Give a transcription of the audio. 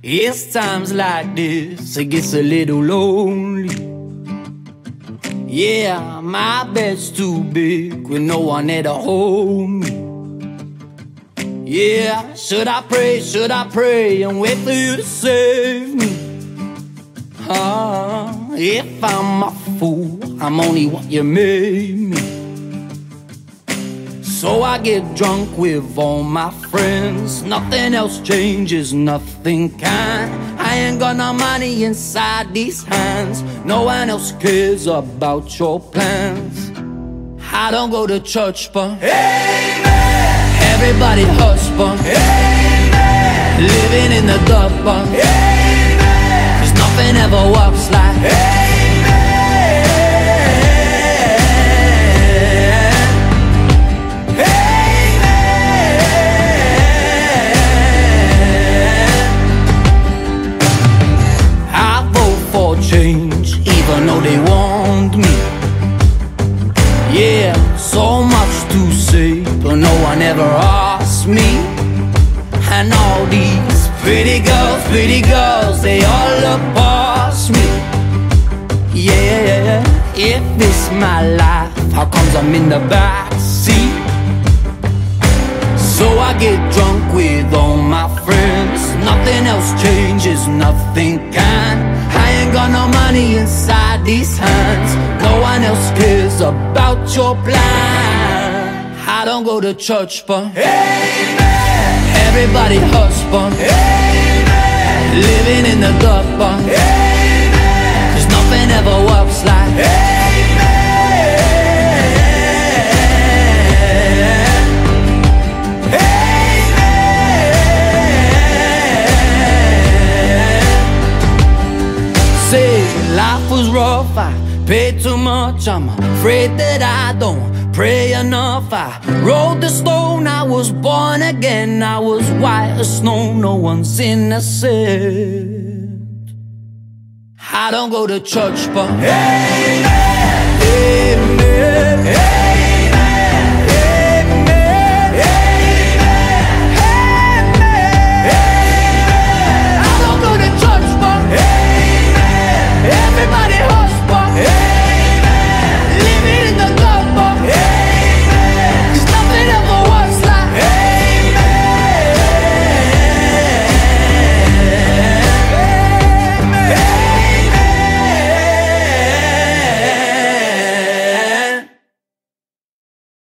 It's times like this it gets a little lonely. Yeah, my bed's too big with no one there to hold me. Yeah, should I pray and wait for you to save me? If I'm a fool, I'm only what you made me. So I get drunk with all my friends. Nothing else changes, nothing can. I ain't got no money inside these hands. No one else cares about your plans. I don't go to church, but amen. Everybody hush, but amen. Living in the dark, but amen. 'Cause nothing ever works like amen. Change, even though they warned me. Yeah, so much to say, but no one ever asked me. And all these pretty girls, they all look past me. Yeah, if it's my life, how comes I'm in the backseat? So I get drunk with all my friends. Nothing else changes, nothing can. I ain't got no money inside these hands. No one else cares about your plan. I don't go to church, but amen. Everybody hush, but amen. Living in the dark, but amen. 'Cause nothing ever works like amen. Life was rough, I paid too much. I'm afraid that I don't pray enough. I rolled the stone, I was born again. I was white as snow, no one's innocent. I don't go to church, but amen, amen, amen.